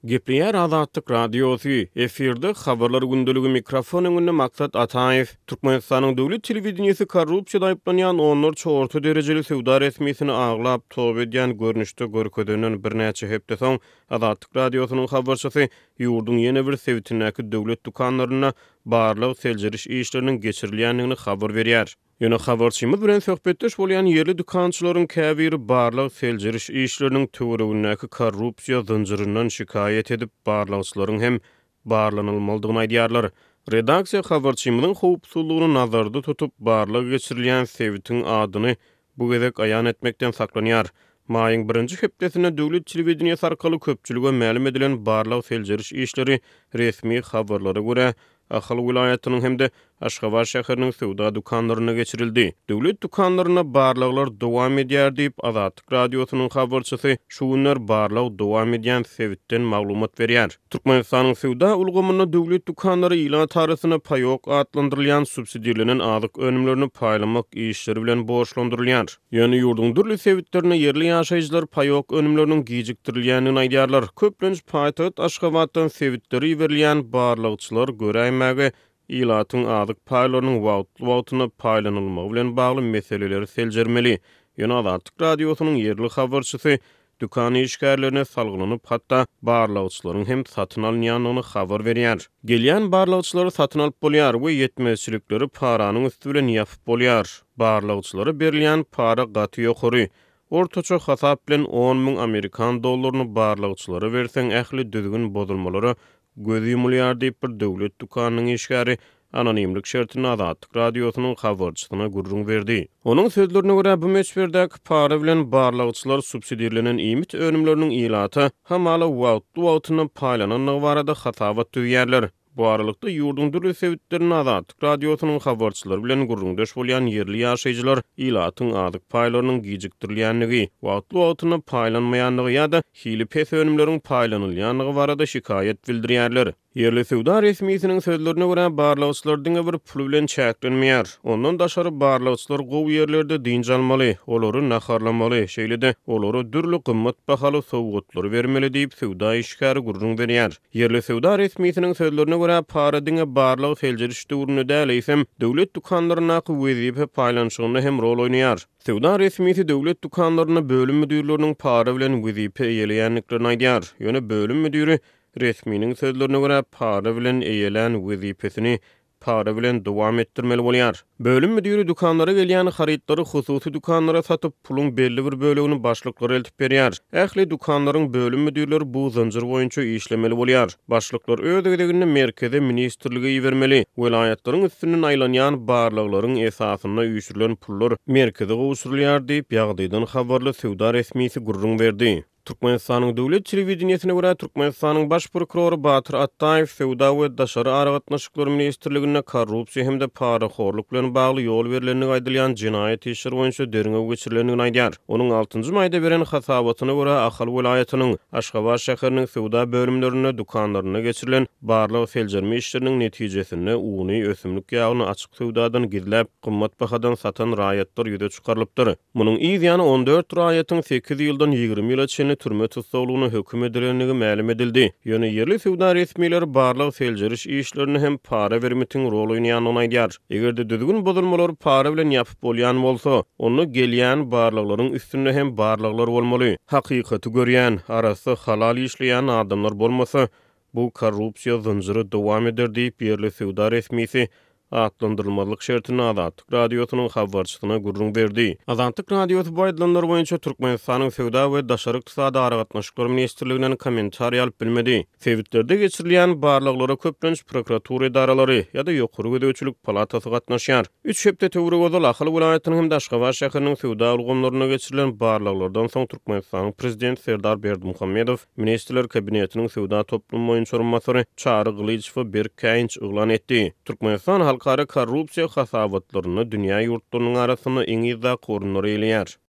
Gepliýär Azatlyk radiosu, efirde habarlar gündölügi mikrofon öňünde Maksat Ataev, Türkmenistanyň döwlet telewizionyasy korrupsiýada aýplanýan 10 çorty derejeli sewda resmiýetini aglap top edýän görnüşde görkezenen birnäçe hepde soň Azatlyk radiosynyň habarçysy ýurdun ýene bir sewitindäki döwlet dukanlaryna barlyk seljeriş işleriniň geçirilýändigini habar berýär. Ýöne habarçymyz bilen söhbetdeş bolýan ýerli dukançylaryň käbiri barlyk seljeriş işleriniň töweregindäki korrupsiýa zynjyryndan şikayet edip barlykçylaryň hem barlanylmalydygyny aýdýarlar. Redaksiýa habarçymyzyň howpsuzlygyny nazarda tutup barlyk geçirilýän sewitiň adyny bu gezek aýan etmekden saklanýar. Maýyň 1-nji hepdesinde döwlet telewizionyasy arkaly köpçülige ma'lum edilen barlyk seljeriş işleri resmi habarlara görä Ahal vilayatynyň hemde Aşgabat şäheriniň sewda dukanlaryna geçirildi. Döwlet dukanlaryna barlyklar dowam edýär diýip Azatlyk radiosynyň habarçysy şu günler barlyk dowam edýän sewitden maglumat berýär. Türkmenistanyň sewda ulgamyna döwlet dukanlary ilan tarasyna paýok adlandyrylýan subsidiýalenen azyk önümlerini paýlamak işleri bilen borçlandyrylýar. Ýöne ýurdun dürli sewitlerine yerli ýaşaýjylar paýok önümleriniň gijikdirilýänini aýdýarlar. Köplenç paýtagat Aşgabatdan sewitleri berilýän barlykçylar göräýmäge ilatyň azyk paýlarynyň wagtlyna paýlanylmagy bilen bagly meseleleri seljermeli. Ýöne Azatlyk radiosynyň yerli habarçysy dukan işgärlerine salgylanyp hatda barlykçylaryň hem satyn alynýanyny habar berýär. Gelýän barlykçylary satyn alyp bolýar we ýetmezçilikleri paranyň üstü bilen ýapyp bolýar. Barlykçylary berilýän para gaty ýokary. Ortaça hasap bilen 10.000 Amerikan dollaryny barlykçylary berseň ähli düzgün bozulmalary göz yumulýar diýip bir döwlet dukanynyň işgäri anonimlik şertini Azatlyk radiosynyň habarçysyna gurrun berdi. Onuň sözlerine görä bu meçberdäki para bilen barlykçylar subsidiýalenen iýmit önümleriniň ilaty hamala wagtlyna paýlananyny barada hasabat düýýärler. Bu aralykda ýurdun dürli sewitlerini Azatlyk radiosynyň habarçylary bilen gurrundaş bolýan yerli ýaşaýjylar ilatyň azyk paýlarynyň gijikdirilýändigi, wagtlyna paýlanmaýandygy ýa-da hili pes önümleriň paýlanylýandygy barada şikayet bildirýärler. Yerli sewda resmiýetiniň sözlerine görä barlykçylar diňe bir pul bilen çäklenmeýär. Ondan daşary barlykçylar gowy ýerlerde dinç almaly, olary naharlamaly, şeýle-de olary dürli gymmat bahaly sowgatlar bermeli diýip sewda işgäri gurrun berýär. Yerli sewda resmiýetiniň sözlerine görä para diňe barlyk seljeriş döwrüne däleýsem döwlet dukanlaryna wezipe paýlanşygyna hem rol oýnaýar. Sewda resmiýeti döwlet dukanlaryna bölüm müdürleriniň para bilen wezipe eýelýänliklerini aýdýar. Ýöne bölüm müdüri resminiň sözlerine görä para bilen eýelen wezipesini para bilen dowam etdirmeli bolýar. Bölüm müdiri dukanlara gelýän harytlary hususy dukanlara satyp pulun belli bir bölegini başlyklary eltip berýär. Ähli dukanlaryň bölüm müdirleri bu zanjyr boýunça işlemeli bolýar. Başlyklar öz gedegini merkeze ministrlige ýibermeli. Welaýatlaryň üstünden aýlanýan barlyklaryň esasyna üýşürilen pullar merkeze gowşurulýar diýip ýagdaýdan habarly sewda resmiýeti gurrun berdi. Türkmenistanyň döwlet telewizionysyna görä Türkmenistanyň baş prokuroru Batyr Attaýew sewda we daşary aragatnaşyklar ministrligine korrupsiýa hemde paraxorluk bilen bagly ýol berilenini aýdylýan jinaýat işleri boýunça deriňe geçirilenini aýdýar. Onuň 6-njy maýda beren hasabatyna görä Ahal vilayatynyň Aşgabat şäheriniň sewda bölümlerine dukanlaryna geçirilen barlyk seljerme işleriniň netijesinde uny ösümlik ýagyny açyk sewdadan gizläp gymmat bahadan satan raýatlar ýüze çykarlypdyr. Munyň ýany 14 raýatyň 8 ýyldan 20 ýyla türme tutsaglygyny hökm edilenligi ma'lum edildi. Ýöne yerli sewda resmiýetleri barlyk seljeriş işlerini hem para bermetiň rol oýnaýanyny aýdýar. Egerde düzgün bozulmalar para bilen ýapyp bolýan bolsa, onu gelýän barlyklaryň üstünde hem barlyklar bolmaly. Hakykaty görýän, arasy halal işleýän adamlar bolmasa, bu korrupsiýa zynjyry dowam eder diýip yerli sewda resmiýeti atlandyrylmalyk şertini Azatlyk radiosynyň habarçysyna gurrun berdi. Azatlyk radiosy baýdanlar boýunça Türkmenistanyň sewda we daşary ykdysady aragatnaşyklar ministrliginden kommentariýa alyp bilmedi. Sewitlerde geçirilýän barlyklara köplenç prokuratura idaralary ýa-da ýokary gödäwçilik palatasy gatnaşýar. 3 hepde töwregozal Ahal vilayatynyň hem Aşgabat şäheriniň sewda ulgamlaryna geçirilen barlyklardan soň Türkmenistanyň prezident Serdar Berdimuhammedow ministrler kabinetiniň sewda toplum boýunça orunmasary Çary Gylyçow bir käýinç uglan etdi. Türkmenistan halkara korrupsiýa hasabatlaryny dünýä ýurtlarynyň arasyna eňi da korunary elýär.